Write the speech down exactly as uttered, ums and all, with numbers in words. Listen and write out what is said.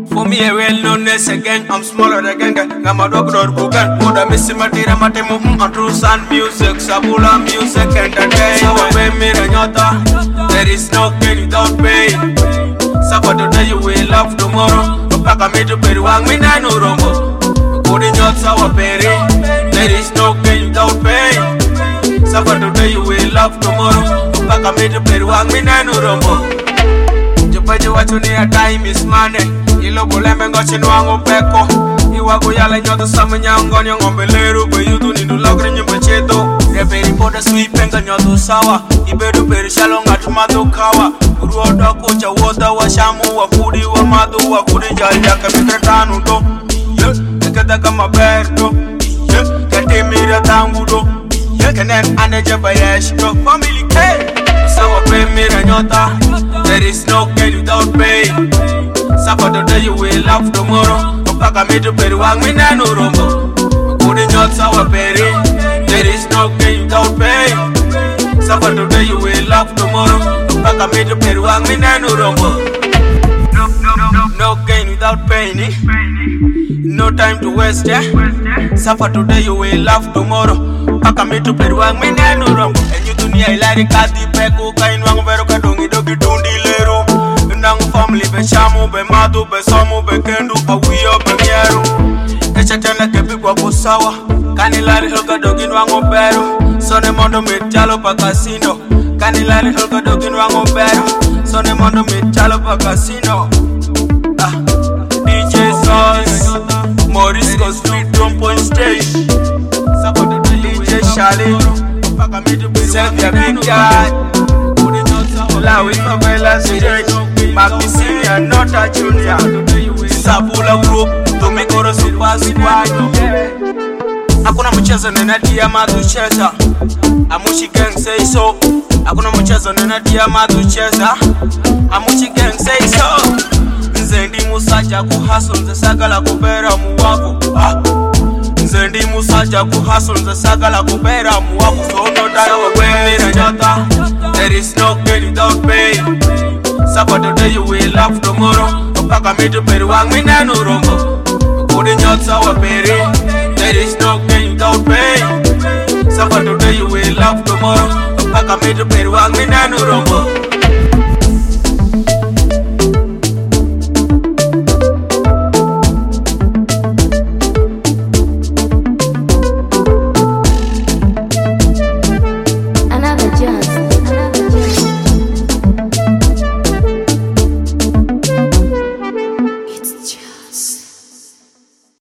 For me, a real knowness again. I'm smaller again. I'm a dog or Google. What a missing material, Matemo, and true sun music, Sabula music, entertainment. So, pay me, Renata. There is no pain without pain. Suffer today, you will love tomorrow. Paka me to pay one minute, no rumbo. Good in your sour berry. There is no pain without pain. Suffer today, you will love tomorrow. Paka me to pay one minute, no rumbo. Jupaji watu ni a time is money. Ilo bulembe ngochi nwangu peko. Iwa kuyale nyoto samu nyango nyongombe leru. Be yutu nindu lagri nyumbe cheto. Reperi poda sweepenga nyoto sawa. Ibedu peri shalo ngatu madu kawa. Uruoda kucha wota wa shamu wa kudi wa madu wa kudi jali ya kabikretanu do. Kata kama berdo. Kati mira tangu do. Kenen ane jeba yesh do. Family K. Sawa pe mira nyota. There is no pain without pain. Suffer today, you will love tomorrow. Paka me to pay one minute, no rumbo. Good in your sour berry. There is no pain without pain. Suffer today, you will love tomorrow. Paka me to pay one minute, no rumbo. No, no, no, no gain without pain. Eh? No time to waste, yeah. Suffer today, you will love tomorrow. Paka me to pay one minute, no rumbo. And you do need a lady kati peko kain wangu vero kadongi dogi tundi lero. Nangu family be shamu be madu be somu be kendu awiyo be mieru. Echa tena kepi kwa kusawa. Kanilari hulka dogi nwangu beru. Sone mondo mitalo pa casino. Kanilari hulka dogi nwangu beru. Sone mondo mitalo pa casino. Ah, D J Sauce Morisco Street Drum Point Stage. D J Charlie Sylvia Big Dad Lawi Favela Stage Magni Senior, not a junior. Sabula Group, Tomikoro Super Squad. Hakuna mchezo nenadia maducheza. Amushi gang say so. Hakuna mchezo nenadia maducheza. Amushi gang say so. Nzendi musaja kuhustle nze sagala kubera muwako. Nzendi musaja kuhustle nze sagala kubera muwako. So no dayo we na nyota. There is no pain without pain. Suffer today, you will love tomorrow. Paka me to pay one minute, no rumbo. Good in your sour berry. There is no pain without pain. Suffer today, you will love tomorrow. Paka me to pay one minute, no rumbo.